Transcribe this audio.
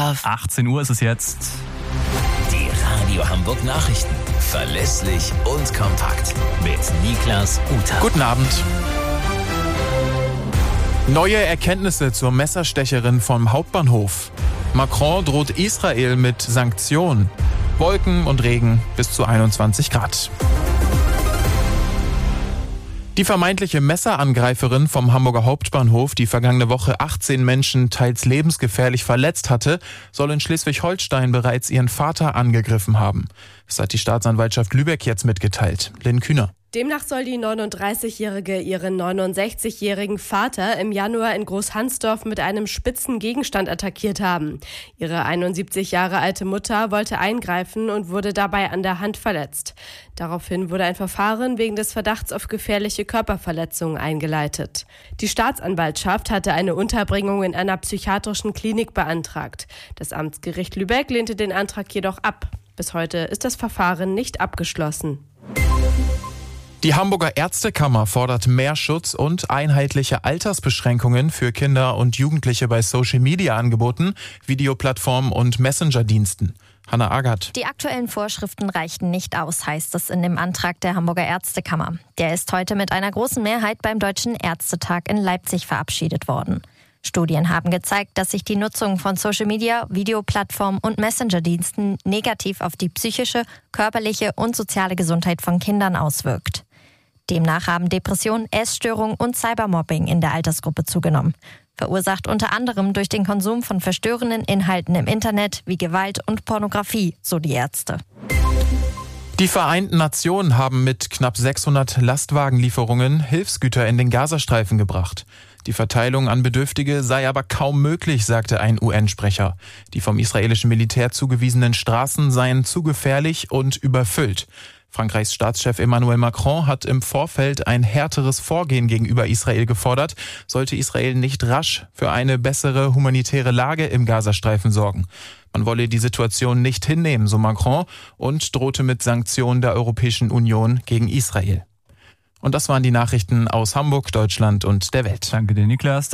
Schlaf. 18 Uhr ist es jetzt. Die Radio Hamburg Nachrichten. Verlässlich und kompakt. Mit Niklas Uta. Guten Abend. Neue Erkenntnisse zur Messerstecherin vom Hauptbahnhof. Macron droht Israel mit Sanktionen. Wolken und Regen bis zu 21 Grad. Die vermeintliche Messerangreiferin vom Hamburger Hauptbahnhof, die vergangene Woche 18 Menschen teils lebensgefährlich verletzt hatte, soll in Schleswig-Holstein bereits ihren Vater angegriffen haben. Das hat die Staatsanwaltschaft Lübeck jetzt mitgeteilt. Lynn Kühner. Demnach soll die 39-Jährige ihren 69-jährigen Vater im Januar in Großhansdorf mit einem spitzen Gegenstand attackiert haben. Ihre 71 Jahre alte Mutter wollte eingreifen und wurde dabei an der Hand verletzt. Daraufhin wurde ein Verfahren wegen des Verdachts auf gefährliche Körperverletzung eingeleitet. Die Staatsanwaltschaft hatte eine Unterbringung in einer psychiatrischen Klinik beantragt. Das Amtsgericht Lübeck lehnte den Antrag jedoch ab. Bis heute ist das Verfahren nicht abgeschlossen. Die Hamburger Ärztekammer fordert mehr Schutz und einheitliche Altersbeschränkungen für Kinder und Jugendliche bei Social-Media-Angeboten, Videoplattformen und Messenger-Diensten. Hanna Agert. Die aktuellen Vorschriften reichten nicht aus, heißt es in dem Antrag der Hamburger Ärztekammer. Der ist heute mit einer großen Mehrheit beim Deutschen Ärztetag in Leipzig verabschiedet worden. Studien haben gezeigt, dass sich die Nutzung von Social-Media, Videoplattformen und Messenger-Diensten negativ auf die psychische, körperliche und soziale Gesundheit von Kindern auswirkt. Demnach haben Depressionen, Essstörungen und Cybermobbing in der Altersgruppe zugenommen. Verursacht unter anderem durch den Konsum von verstörenden Inhalten im Internet wie Gewalt und Pornografie, so die Ärzte. Die Vereinten Nationen haben mit knapp 600 Lastwagenlieferungen Hilfsgüter in den Gazastreifen gebracht. Die Verteilung an Bedürftige sei aber kaum möglich, sagte ein UN-Sprecher. Die vom israelischen Militär zugewiesenen Straßen seien zu gefährlich und überfüllt. Frankreichs Staatschef Emmanuel Macron hat im Vorfeld ein härteres Vorgehen gegenüber Israel gefordert, sollte Israel nicht rasch für eine bessere humanitäre Lage im Gazastreifen sorgen. Man wolle die Situation nicht hinnehmen, so Macron, und drohte mit Sanktionen der Europäischen Union gegen Israel. Und das waren die Nachrichten aus Hamburg, Deutschland und der Welt. Danke dir, Niklas.